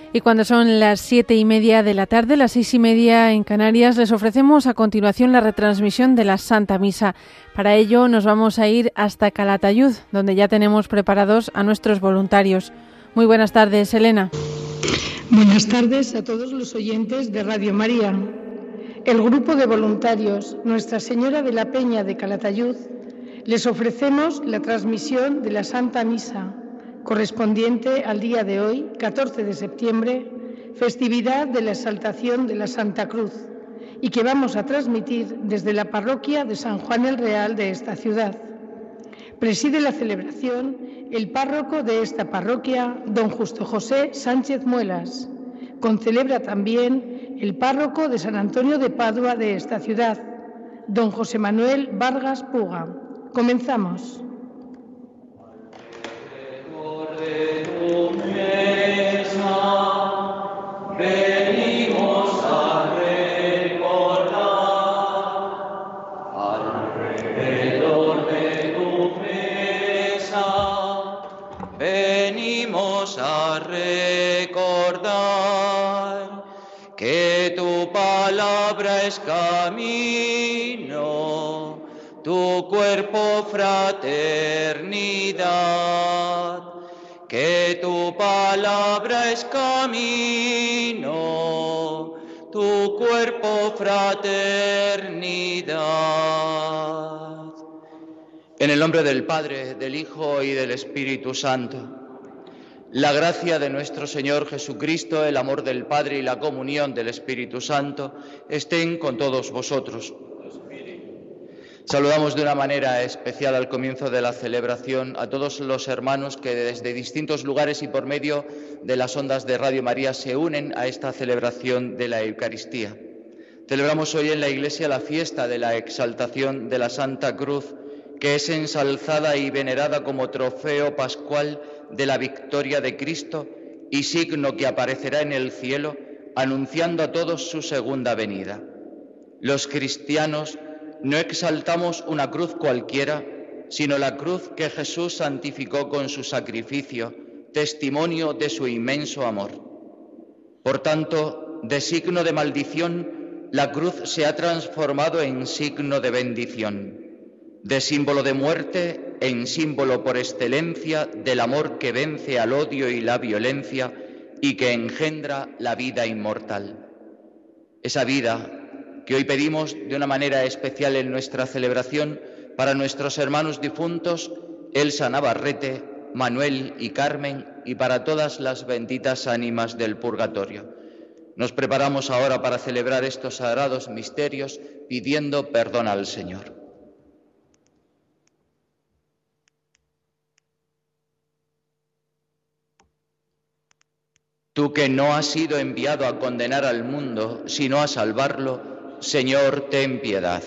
Y cuando son las 7:30 de la tarde, las 6:30 en Canarias, les ofrecemos a continuación la retransmisión de la Santa Misa. Para ello nos vamos a ir hasta Calatayud, donde ya tenemos preparados a nuestros voluntarios. Muy buenas tardes, Elena. Buenas tardes a todos los oyentes de Radio María. El grupo de voluntarios Nuestra Señora de la Peña de Calatayud les ofrecemos la transmisión de la Santa Misa, correspondiente al día de hoy, 14 de septiembre, festividad de la exaltación de la Santa Cruz, y que vamos a transmitir desde la parroquia de San Juan el Real de esta ciudad. Preside la celebración el párroco de esta parroquia, don Justo José Sánchez Muelas. Concelebra también el párroco de San Antonio de Padua de esta ciudad, don José Manuel Vargas Puga. Comenzamos. Venimos a recordar alrededor de tu mesa, venimos a recordar que tu palabra es camino, tu cuerpo fraternidad. Que tu palabra es camino, tu cuerpo fraternidad. En el nombre del Padre, del Hijo y del Espíritu Santo, la gracia de nuestro Señor Jesucristo, el amor del Padre y la comunión del Espíritu Santo estén con todos vosotros. Saludamos de una manera especial al comienzo de la celebración a todos los hermanos que desde distintos lugares y por medio de las ondas de Radio María se unen a esta celebración de la Eucaristía. Celebramos hoy en la Iglesia la fiesta de la exaltación de la Santa Cruz, que es ensalzada y venerada como trofeo pascual de la victoria de Cristo y signo que aparecerá en el cielo, anunciando a todos su segunda venida. Los cristianos no exaltamos una cruz cualquiera, sino la cruz que Jesús santificó con su sacrificio, testimonio de su inmenso amor. Por tanto, de signo de maldición, la cruz se ha transformado en signo de bendición, de símbolo de muerte en símbolo por excelencia del amor que vence al odio y la violencia y que engendra la vida inmortal. Esa vida que hoy pedimos de una manera especial en nuestra celebración para nuestros hermanos difuntos, Elsa Navarrete, Manuel y Carmen, y para todas las benditas ánimas del purgatorio. Nos preparamos ahora para celebrar estos sagrados misterios pidiendo perdón al Señor. Tú que no has sido enviado a condenar al mundo, sino a salvarlo, Señor, ten piedad.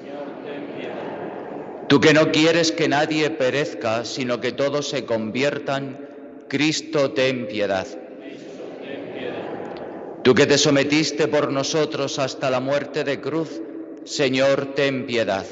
Tú que no quieres que nadie perezca, sino que todos se conviertan, Cristo, ten piedad. Tú que te sometiste por nosotros hasta la muerte de cruz, Señor, ten piedad.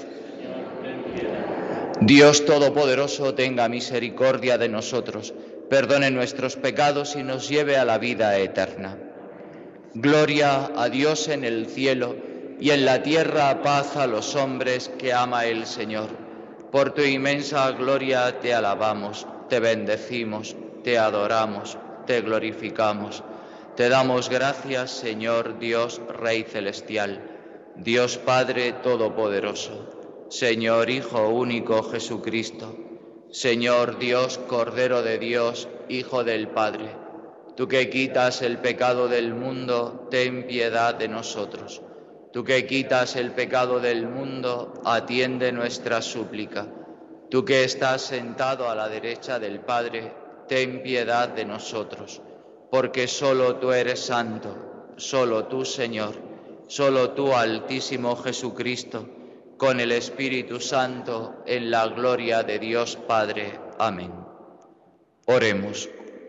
Dios Todopoderoso, tenga misericordia de nosotros, perdone nuestros pecados y nos lleve a la vida eterna. Gloria a Dios en el cielo, y en la tierra paz a los hombres que ama el Señor. Por tu inmensa gloria te alabamos, te bendecimos, te adoramos, te glorificamos. Te damos gracias, Señor Dios, Rey celestial, Dios Padre Todopoderoso, Señor Hijo único Jesucristo, Señor Dios, Cordero de Dios, Hijo del Padre. Tú que quitas el pecado del mundo, ten piedad de nosotros. Tú que quitas el pecado del mundo, atiende nuestra súplica. Tú que estás sentado a la derecha del Padre, ten piedad de nosotros, porque solo tú eres santo, solo tú, Señor, solo tú, Altísimo Jesucristo, con el Espíritu Santo, en la gloria de Dios Padre. Amén. Oremos.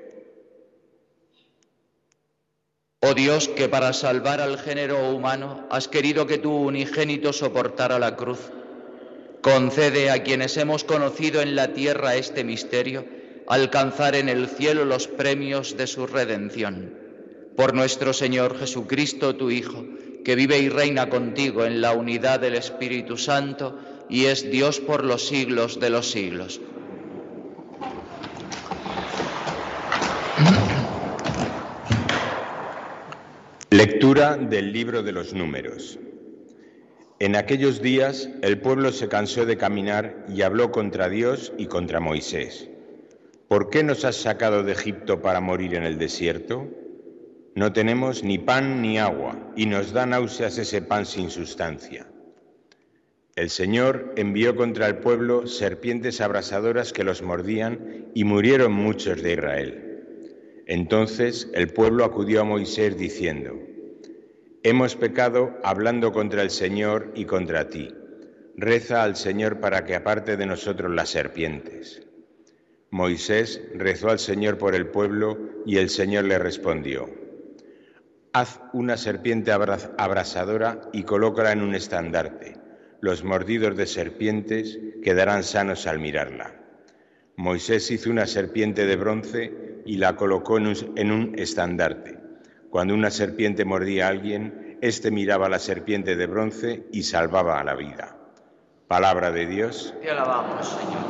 Oh Dios, que para salvar al género humano has querido que tu unigénito soportara la cruz, concede a quienes hemos conocido en la tierra este misterio alcanzar en el cielo los premios de su redención. Por nuestro Señor Jesucristo, tu Hijo, que vive y reina contigo en la unidad del Espíritu Santo y es Dios por los siglos de los siglos. Lectura del libro de los Números. En aquellos días el pueblo se cansó de caminar y habló contra Dios y contra Moisés. ¿Por qué nos has sacado de Egipto para morir en el desierto? No tenemos ni pan ni agua, y nos da náuseas ese pan sin sustancia. El Señor envió contra el pueblo serpientes abrasadoras que los mordían, y murieron muchos de Israel. Entonces el pueblo acudió a Moisés diciendo: Hemos pecado hablando contra el Señor y contra ti. Reza al Señor para que aparte de nosotros las serpientes. Moisés rezó al Señor por el pueblo y el Señor le respondió: Haz una serpiente abrasadora y colócala en un estandarte. Los mordidos de serpientes quedarán sanos al mirarla. Moisés hizo una serpiente de bronce y la colocó en un estandarte. Cuando una serpiente mordía a alguien, éste miraba a la serpiente de bronce y salvaba a la vida. Palabra de Dios. Te alabamos, Señor.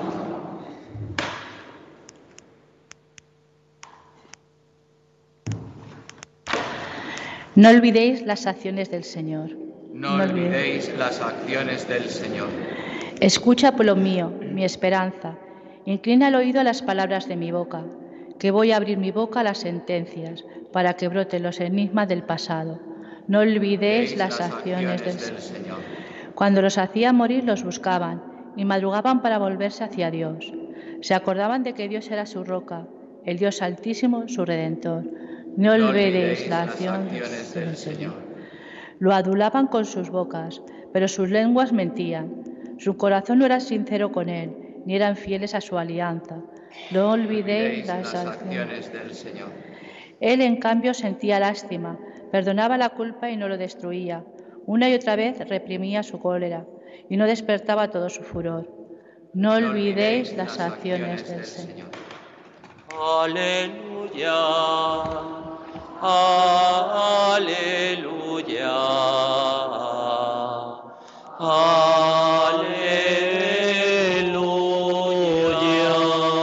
No olvidéis las acciones del Señor. No olvidéis las acciones del Señor. Escucha, pueblo mío, mi esperanza. Inclina el oído a las palabras de mi boca, que voy a abrir mi boca a las sentencias, para que broten los enigmas del pasado. No olvidéis las acciones del Señor. Cuando los hacía morir, los buscaban y madrugaban para volverse hacia Dios. Se acordaban de que Dios era su roca, el Dios altísimo, su Redentor. No olvidéis las acciones del Señor. Lo adulaban con sus bocas, pero sus lenguas mentían. Su corazón no era sincero con él, ni eran fieles a su alianza. No olvidéis las acciones del Señor. Él, en cambio, sentía lástima, perdonaba la culpa y no lo destruía. Una y otra vez reprimía su cólera y no despertaba todo su furor. No olvidéis las acciones del Señor. Aleluya, aleluya, aleluya.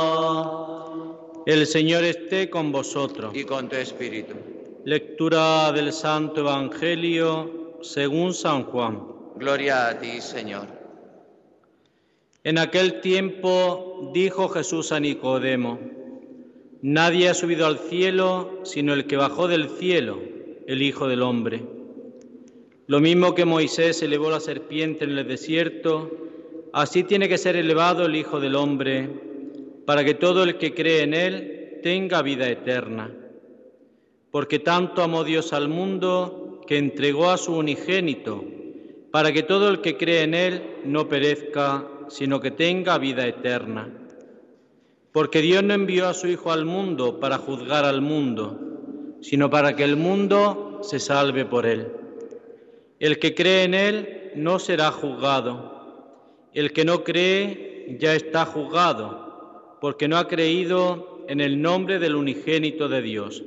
El Señor esté con vosotros. Y con tu espíritu. Lectura del Santo Evangelio según San Juan. Gloria a ti, Señor. En aquel tiempo dijo Jesús a Nicodemo: Nadie ha subido al cielo sino el que bajó del cielo, el Hijo del Hombre. Lo mismo que Moisés elevó la serpiente en el desierto, así tiene que ser elevado el Hijo del Hombre, para que todo el que cree en él tenga vida eterna. Porque tanto amó Dios al mundo que entregó a su unigénito, para que todo el que cree en él no perezca, sino que tenga vida eterna. Porque Dios no envió a su Hijo al mundo para juzgar al mundo, sino para que el mundo se salve por él. El que cree en él no será juzgado. El que no cree ya está juzgado, porque no ha creído en el nombre del unigénito de Dios.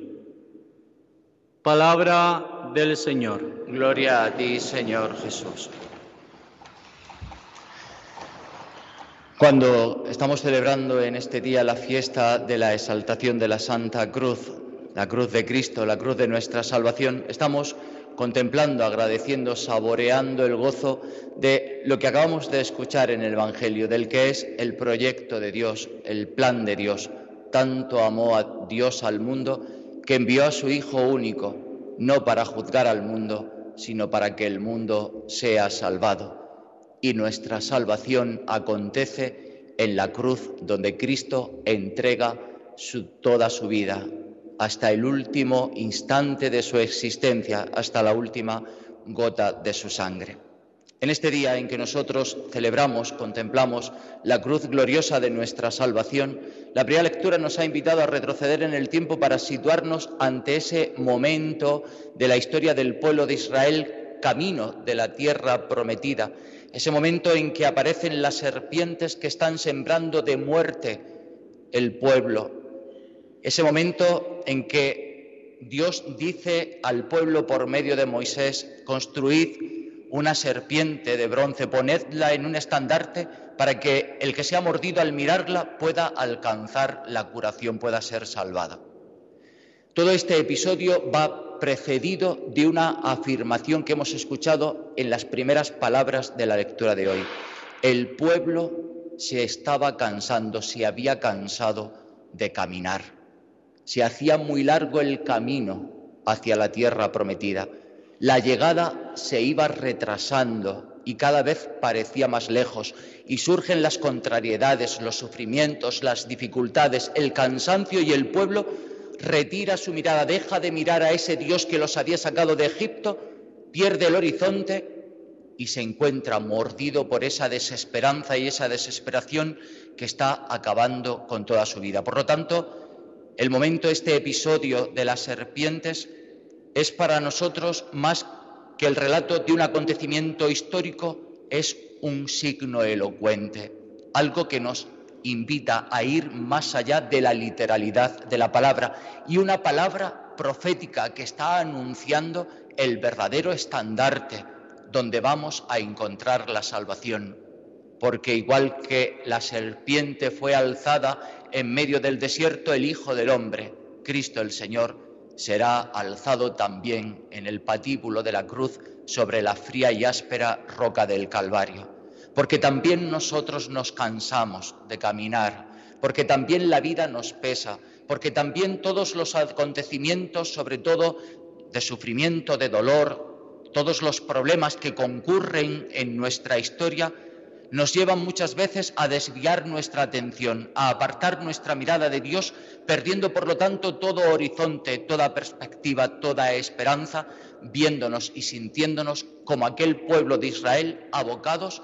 Palabra del Señor. Gloria a ti, Señor Jesús. Cuando estamos celebrando en este día la fiesta de la exaltación de la Santa Cruz, la cruz de Cristo, la cruz de nuestra salvación, estamos contemplando, agradeciendo, saboreando el gozo de lo que acabamos de escuchar en el Evangelio, del que es el proyecto de Dios, el plan de Dios. Tanto amó a Dios al mundo que envió a su Hijo único, no para juzgar al mundo, sino para que el mundo sea salvado. Y nuestra salvación acontece en la cruz, donde Cristo entrega toda su vida, hasta el último instante de su existencia, hasta la última gota de su sangre. En este día en que nosotros celebramos, contemplamos la cruz gloriosa de nuestra salvación, la primera lectura nos ha invitado a retroceder en el tiempo para situarnos ante ese momento de la historia del pueblo de Israel, camino de la tierra prometida, ese momento en que aparecen las serpientes que están sembrando de muerte el pueblo, ese momento en que Dios dice al pueblo por medio de Moisés: construid una serpiente de bronce, ponedla en un estandarte para que el que sea mordido al mirarla pueda alcanzar la curación, pueda ser salvado. Todo este episodio va precedido de una afirmación que hemos escuchado en las primeras palabras de la lectura de hoy. El pueblo se estaba cansando, se había cansado de caminar. Se hacía muy largo el camino hacia la tierra prometida. La llegada se iba retrasando y cada vez parecía más lejos, y surgen las contrariedades, los sufrimientos, las dificultades, el cansancio, y el pueblo retira su mirada, deja de mirar a ese Dios que los había sacado de Egipto, pierde el horizonte y se encuentra mordido por esa desesperanza y esa desesperación que está acabando con toda su vida. Por lo tanto, el momento, este episodio de las serpientes, es para nosotros más que el relato de un acontecimiento histórico, es un signo elocuente, algo que nos invita a ir más allá de la literalidad de la palabra, y una palabra profética que está anunciando el verdadero estandarte donde vamos a encontrar la salvación. Porque igual que la serpiente fue alzada en medio del desierto, el Hijo del Hombre, Cristo el Señor, será alzado también en el patíbulo de la cruz sobre la fría y áspera roca del Calvario. Porque también nosotros nos cansamos de caminar, porque también la vida nos pesa, porque también todos los acontecimientos, sobre todo de sufrimiento, de dolor, todos los problemas que concurren en nuestra historia, nos llevan muchas veces a desviar nuestra atención, a apartar nuestra mirada de Dios, perdiendo por lo tanto todo horizonte, toda perspectiva, toda esperanza, viéndonos y sintiéndonos como aquel pueblo de Israel abocados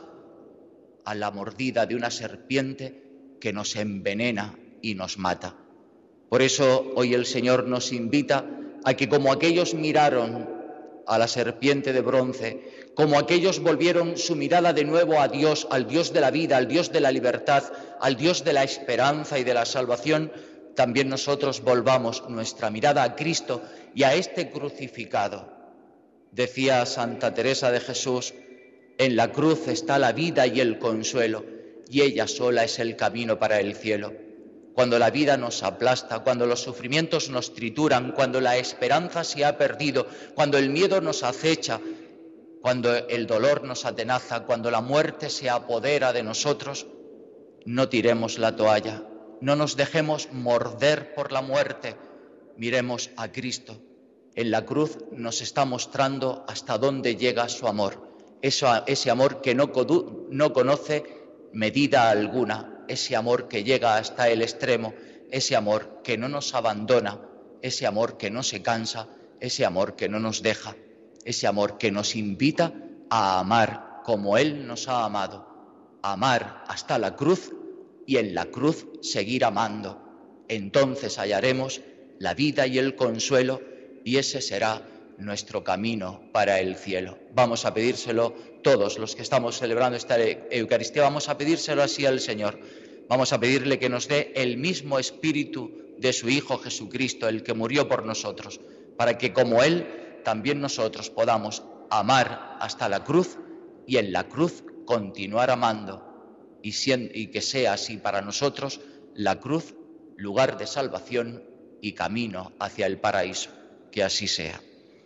a la mordida de una serpiente que nos envenena y nos mata. Por eso hoy el Señor nos invita a que, como aquellos miraron a la serpiente de bronce, como aquellos volvieron su mirada de nuevo a Dios, al Dios de la vida, al Dios de la libertad, al Dios de la esperanza y de la salvación, también nosotros volvamos nuestra mirada a Cristo y a este crucificado. Decía Santa Teresa de Jesús: en la cruz está la vida y el consuelo, y ella sola es el camino para el cielo. Cuando la vida nos aplasta, cuando los sufrimientos nos trituran, cuando la esperanza se ha perdido, cuando el miedo nos acecha, cuando el dolor nos atenaza, cuando la muerte se apodera de nosotros, no tiremos la toalla, no nos dejemos morder por la muerte, miremos a Cristo. En la cruz nos está mostrando hasta dónde llega su amor, ese amor que no conoce medida alguna, ese amor que llega hasta el extremo, ese amor que no nos abandona, ese amor que no se cansa, ese amor que no nos deja, ese amor que nos invita a amar como Él nos ha amado, amar hasta la cruz y en la cruz seguir amando. Entonces hallaremos la vida y el consuelo y ese será nuestro camino para el cielo. Vamos a pedírselo todos los que estamos celebrando esta Eucaristía, vamos a pedírselo así al Señor. Vamos a pedirle que nos dé el mismo espíritu de su Hijo Jesucristo, el que murió por nosotros, para que como Él, también nosotros podamos amar hasta la cruz y en la cruz continuar amando y que sea así para nosotros la cruz, lugar de salvación y camino hacia el paraíso. Que así sea.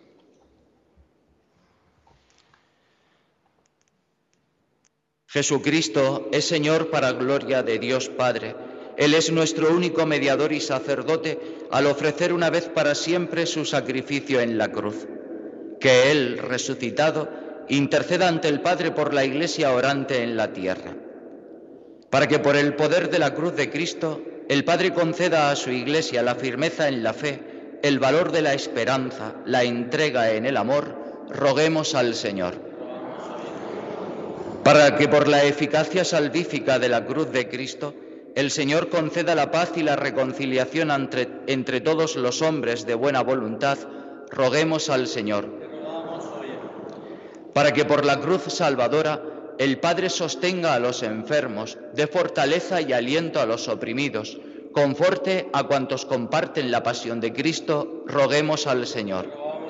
Jesucristo es Señor para gloria de Dios Padre. Él es nuestro único mediador y sacerdote al ofrecer una vez para siempre su sacrificio en la cruz. Que Él, resucitado, interceda ante el Padre por la Iglesia orante en la tierra. Para que por el poder de la cruz de Cristo, el Padre conceda a su Iglesia la firmeza en la fe, el valor de la esperanza, la entrega en el amor, roguemos al Señor. Para que por la eficacia salvífica de la cruz de Cristo, el Señor conceda la paz y la reconciliación entre todos los hombres de buena voluntad, roguemos al Señor. Para que por la cruz salvadora el Padre sostenga a los enfermos, dé fortaleza y aliento a los oprimidos, conforte a cuantos comparten la pasión de Cristo, roguemos al Señor.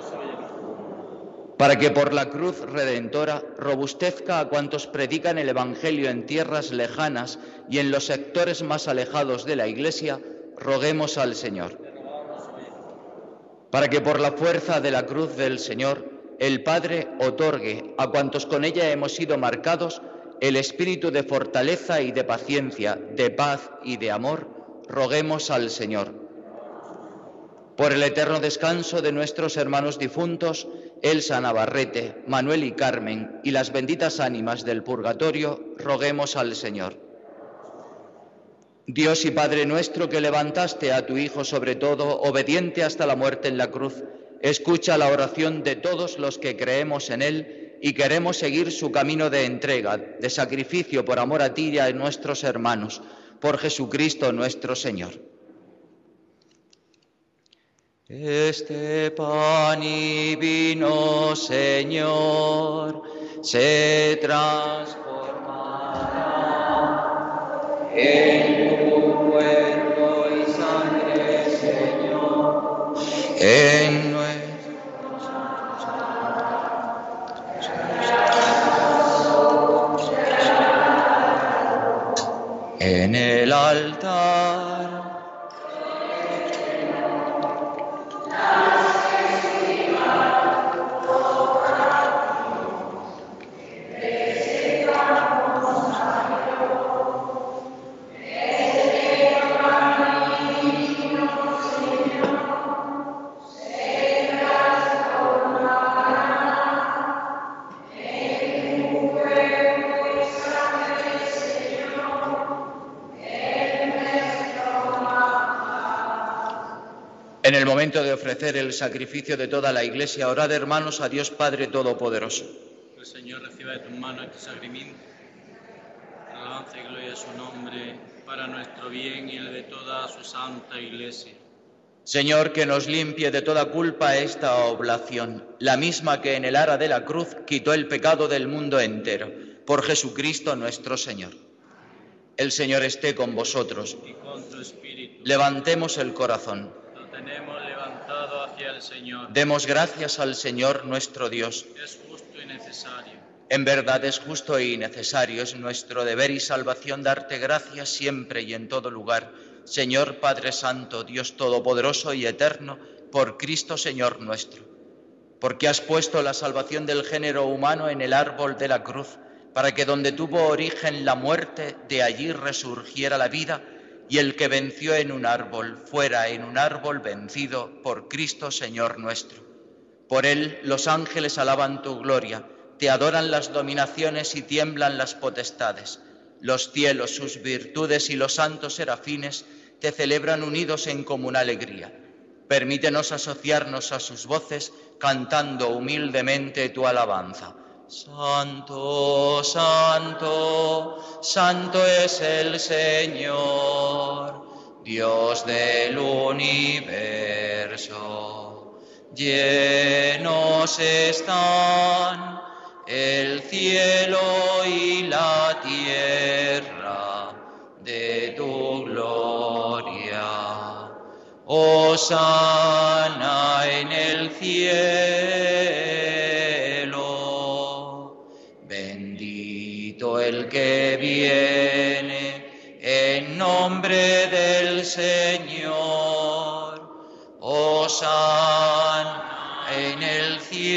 Para que por la cruz redentora robustezca a cuantos predican el Evangelio en tierras lejanas y en los sectores más alejados de la Iglesia, roguemos al Señor. Para que por la fuerza de la cruz del Señor, el Padre otorgue a cuantos con ella hemos sido marcados el espíritu de fortaleza y de paciencia, de paz y de amor, roguemos al Señor. Por el eterno descanso de nuestros hermanos difuntos, Elsa Navarrete, Manuel y Carmen, y las benditas ánimas del purgatorio, roguemos al Señor. Dios y Padre nuestro, que levantaste a tu Hijo sobre todo, obediente hasta la muerte en la cruz, escucha la oración de todos los que creemos en Él y queremos seguir su camino de entrega, de sacrificio por amor a ti y a nuestros hermanos, por Jesucristo nuestro Señor. Este pan y vino, Señor, se transformará en tu cuerpo y sangre, Señor, en en el altar. En el momento de ofrecer el sacrificio de toda la Iglesia, orad, hermanos, a Dios Padre Todopoderoso. El Señor reciba de tus manos este sacrificio, alabanza y gloria a su nombre, para nuestro bien y el de toda su santa Iglesia. Señor, que nos limpie de toda culpa esta oblación, la misma que en el ara de la cruz quitó el pecado del mundo entero, por Jesucristo nuestro Señor. El Señor esté con vosotros. Y con tu espíritu. Levantemos el corazón. Tenemos levantado hacia el Señor. Demos gracias al Señor nuestro Dios. Es justo y necesario. En verdad es justo y necesario, es nuestro deber y salvación darte gracias siempre y en todo lugar, Señor Padre Santo, Dios Todopoderoso y Eterno, por Cristo Señor nuestro. Porque has puesto la salvación del género humano en el árbol de la cruz, para que donde tuvo origen la muerte, de allí resurgiera la vida, y el que venció en un árbol fuera en un árbol vencido por Cristo Señor nuestro. Por él los ángeles alaban tu gloria, te adoran las dominaciones y tiemblan las potestades. Los cielos, sus virtudes y los santos serafines te celebran unidos en común alegría. Permítenos asociarnos a sus voces, cantando humildemente tu alabanza. Santo, santo, santo es el Señor, Dios del universo. Llenos están el cielo y la tierra de tu gloria. Hosana en el cielo. Bendito el que viene en nombre del Señor. Hosana en el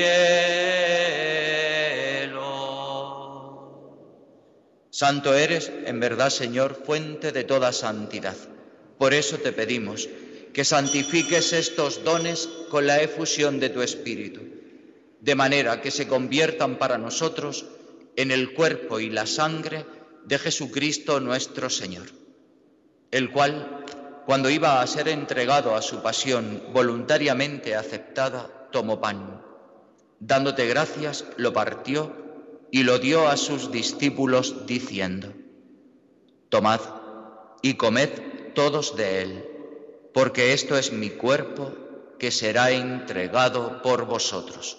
cielo. Santo eres, en verdad, Señor, fuente de toda santidad. Por eso te pedimos que santifiques estos dones con la efusión de tu Espíritu, de manera que se conviertan para nosotros en el cuerpo y la sangre de Jesucristo nuestro Señor, el cual, cuando iba a ser entregado a su pasión voluntariamente aceptada, tomó pan. Dándote gracias, lo partió y lo dio a sus discípulos diciendo: Tomad y comed todos de él, porque esto es mi cuerpo que será entregado por vosotros.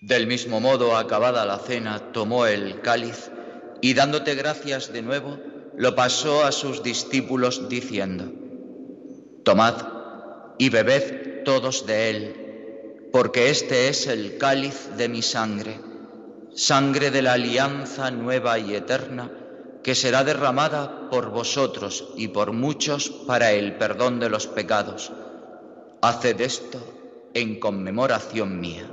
Del mismo modo, acabada la cena, tomó el cáliz y, dándote gracias de nuevo, lo pasó a sus discípulos diciendo: Tomad y bebed todos de él, porque este es el cáliz de mi sangre, sangre de la alianza nueva y eterna, que será derramada por vosotros y por muchos para el perdón de los pecados. Haced esto en conmemoración mía.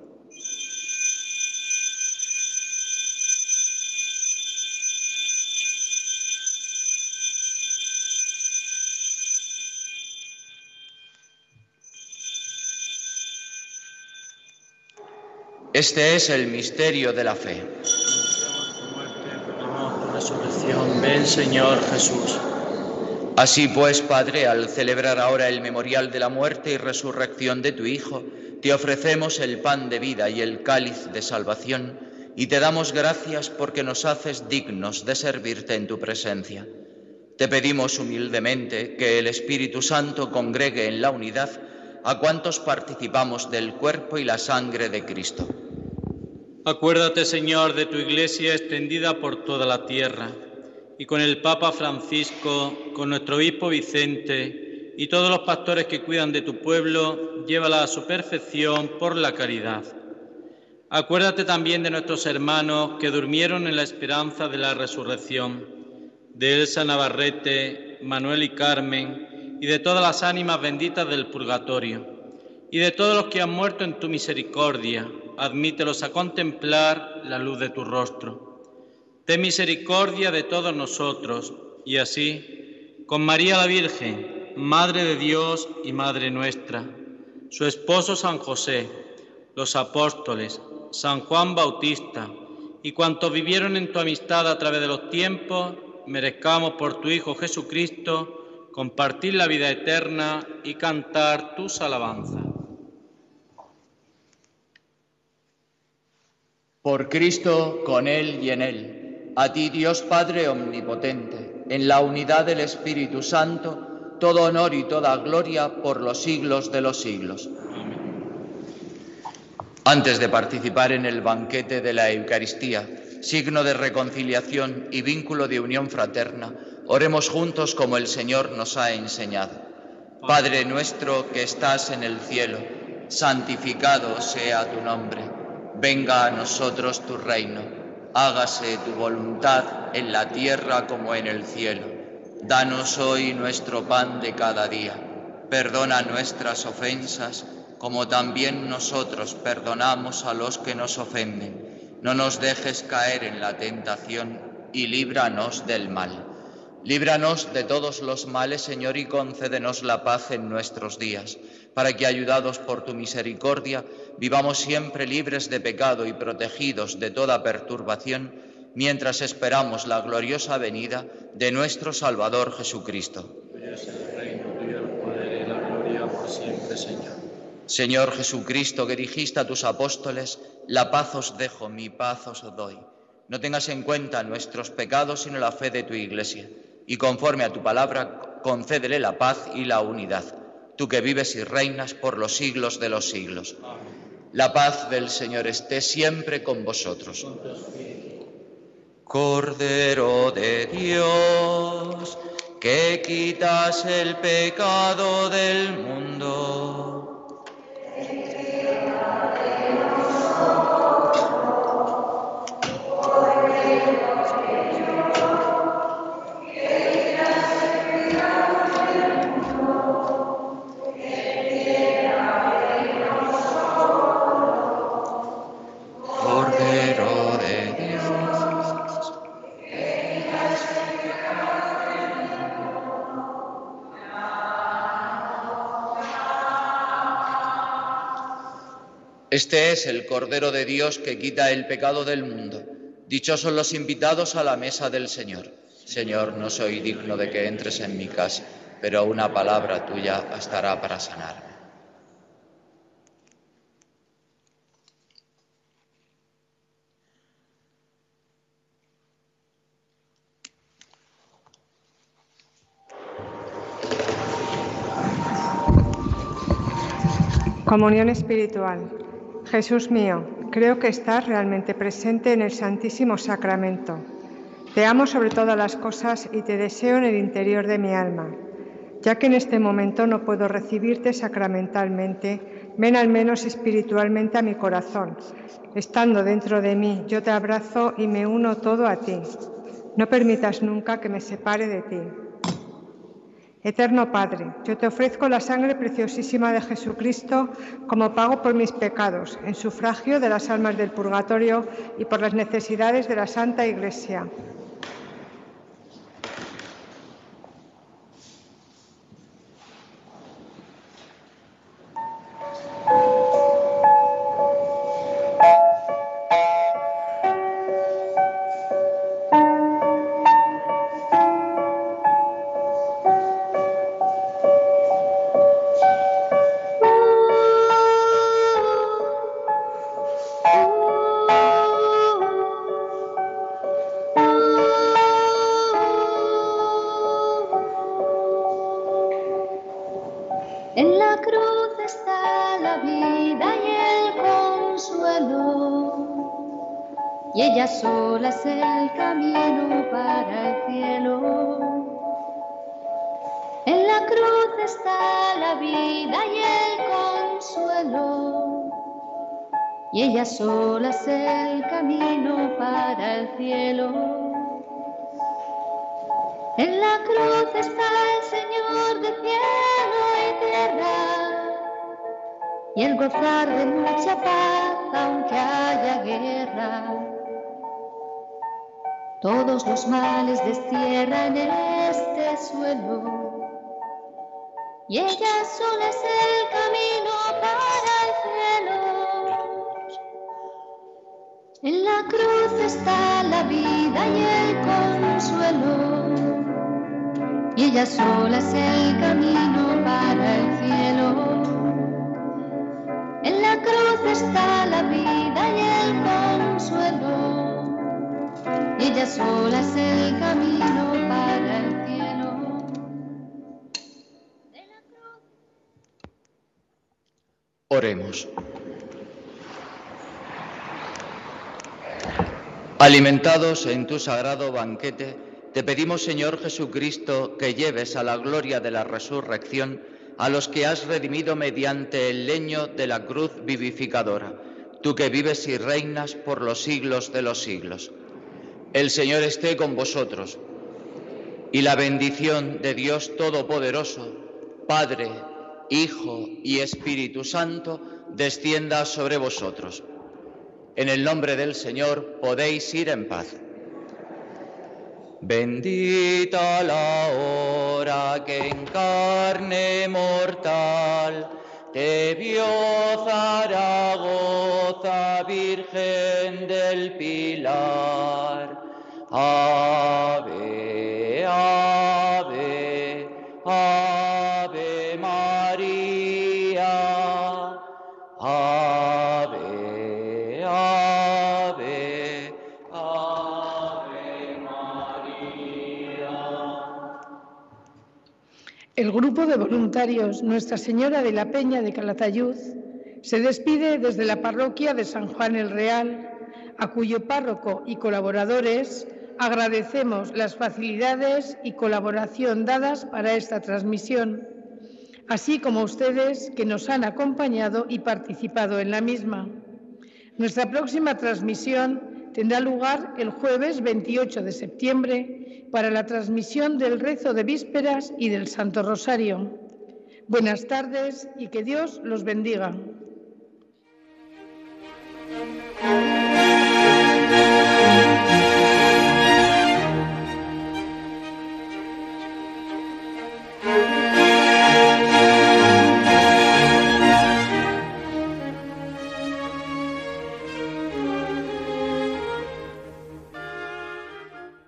Este es el misterio de la fe. Proclamamos tu resurrección. Ven, Señor Jesús. Así pues, Padre, al celebrar ahora el memorial de la muerte y resurrección de tu Hijo, te ofrecemos el pan de vida y el cáliz de salvación, y te damos gracias porque nos haces dignos de servirte en tu presencia. Te pedimos humildemente que el Espíritu Santo congregue en la unidad a cuantos participamos del cuerpo y la sangre de Cristo. Acuérdate, Señor, de tu Iglesia extendida por toda la tierra, y con el Papa Francisco, con nuestro obispo Vicente y todos los pastores que cuidan de tu pueblo, llévala a su perfección por la caridad. Acuérdate también de nuestros hermanos que durmieron en la esperanza de la resurrección, de Elsa Navarrete, Manuel y Carmen, y de todas las ánimas benditas del purgatorio, y de todos los que han muerto en tu misericordia. Admítelos a contemplar la luz de tu rostro. Ten misericordia de todos nosotros, y así, con María la Virgen, Madre de Dios y Madre nuestra, su esposo San José, los apóstoles, San Juan Bautista, y cuantos vivieron en tu amistad a través de los tiempos, merezcamos por tu Hijo Jesucristo compartir la vida eterna y cantar tus alabanzas. Por Cristo, con Él y en Él, a ti, Dios Padre omnipotente, en la unidad del Espíritu Santo, todo honor y toda gloria por los siglos de los siglos. Amén. Antes de participar en el banquete de la Eucaristía, signo de reconciliación y vínculo de unión fraterna, oremos juntos como el Señor nos ha enseñado. Padre nuestro que estás en el cielo, santificado sea tu nombre. Venga a nosotros tu reino, hágase tu voluntad en la tierra como en el cielo. Danos hoy nuestro pan de cada día. Perdona nuestras ofensas, como también nosotros perdonamos a los que nos ofenden. No nos dejes caer en la tentación y líbranos del mal. Líbranos de todos los males, Señor, y concédenos la paz en nuestros días, para que, ayudados por tu misericordia, vivamos siempre libres de pecado y protegidos de toda perturbación, mientras esperamos la gloriosa venida de nuestro Salvador Jesucristo. Tuyo es el reino, tuyo el poder y la gloria por siempre, Señor. Señor Jesucristo, que dijiste a tus apóstoles: la paz os dejo, mi paz os doy. No tengas en cuenta nuestros pecados, sino la fe de tu Iglesia, y conforme a tu palabra, concédele la paz y la unidad, tú que vives y reinas por los siglos de los siglos. Amén. La paz del Señor esté siempre con vosotros. Cordero de Dios, que quitas el pecado del mundo, Este es el Cordero de Dios que quita el pecado del mundo. Dichosos los invitados a la mesa del Señor. Señor, no soy digno de que entres en mi casa, pero una palabra tuya bastará para sanarme. Comunión espiritual. Jesús mío, creo que estás realmente presente en el Santísimo Sacramento. Te amo sobre todas las cosas y te deseo en el interior de mi alma. Ya que en este momento no puedo recibirte sacramentalmente, ven al menos espiritualmente a mi corazón. Estando dentro de mí, yo te abrazo y me uno todo a ti. No permitas nunca que me separe de ti. Eterno Padre, yo te ofrezco la sangre preciosísima de Jesucristo como pago por mis pecados, en sufragio de las almas del purgatorio y por las necesidades de la Santa Iglesia. En la cruz está la vida y el consuelo, y ella sola es el camino para el cielo. En la cruz está la vida y el consuelo, y ella sola es el camino para el cielo. En la cruz está el Señor de cielo y tierra, y el gozar de mucha paz aunque haya guerra. Todos los males destierran en este suelo, y ella sola es el camino para el cielo. En la cruz está la vida y el consuelo, y ella sola es el camino para el cielo. En la cruz está la vida y el consuelo, y ella sola es el camino para el cielo. Oremos. Alimentados en tu sagrado banquete, te pedimos, Señor Jesucristo, que lleves a la gloria de la resurrección a los que has redimido mediante el leño de la cruz vivificadora, tú que vives y reinas por los siglos de los siglos. El Señor esté con vosotros, y la bendición de Dios Todopoderoso, Padre, Hijo y Espíritu Santo, descienda sobre vosotros. En el nombre del Señor podéis ir en paz. Bendita la hora que en carne mortal te vio Zaragoza, Virgen del Pilar. Ave, ave, ave María. Ave, ave, ave María. El grupo de voluntarios Nuestra Señora de la Peña de Calatayud se despide desde la parroquia de San Juan el Real, a cuyo párroco y colaboradores agradecemos las facilidades y colaboración dadas para esta transmisión, así como a ustedes que nos han acompañado y participado en la misma. Nuestra próxima transmisión tendrá lugar el jueves 28 de septiembre para la transmisión del rezo de vísperas y del Santo Rosario. Buenas tardes y que Dios los bendiga.